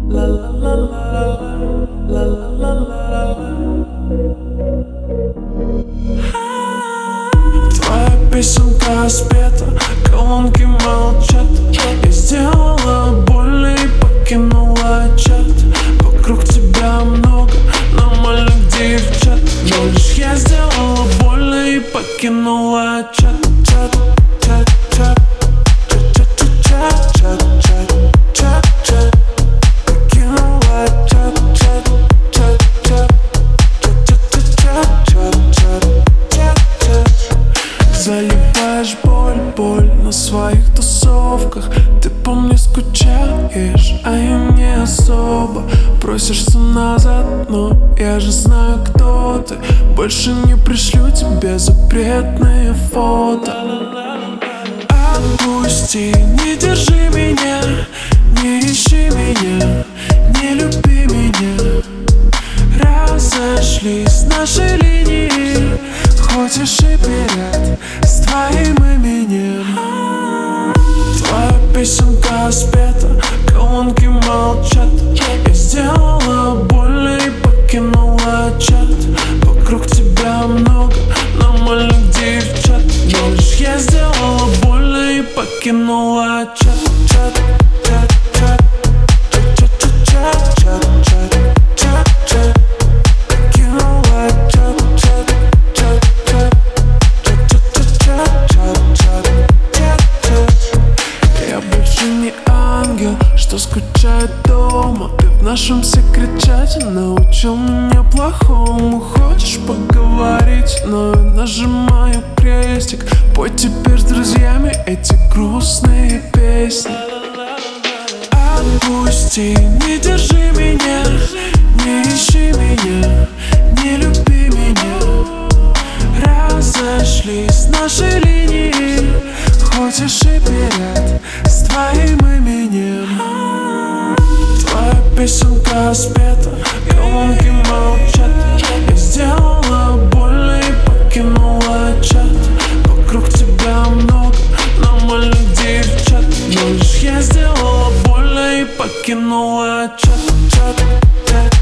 Твоя песенка спета, колонки молчат. Я сделала больно и покинула чат. Вокруг тебя много нормальных девчат, но лишь я сделала больно и покинула чат. Чат, чат, чат, чат, чат, чат, чат, чат, чат, покинула чат, чат, чат, чат, чат, чат, чат, чат, чат, чат. Заливаешь боль на своих тусовках. Ты по мне скучаешь, а я не особо. Просишься назад, но я же знаю, кто ты. Больше не пришлю тебе запретные фото. Отпусти, не держи меня, не ищи меня, не люби меня. Разошлись наши линии, хочешь и пират с твоим именем. Твоя песенка спета, колонки молчат. Я сделала больно и покинула чат. Вокруг тебя много нормальных девчат, но лишь я сделала больно и покинула чат. Чат, чат, чат, чат, чат, чат, чат, чат, чат, покинула чат, чат, чат, чат, чат, чат, чат, чат, чат. Я больше не ангел, что скучает дома. Ты в нашем секрет-чате научил меня плохому. Хочешь поговорить, но я нажимаю крестик. Пой теперь с друзьями эти грустные песни. Отпусти, не держи меня, не ищи меня, не люби меня. Разошлись наши линии, хочешь и пират с твоим именем. Твоя песенка спета, колонки молчат. Я сделала больно и покинула чат. Вокруг тебя много нормальных девчат, но лишь я сделала больно и покинула чат. Чат, чат,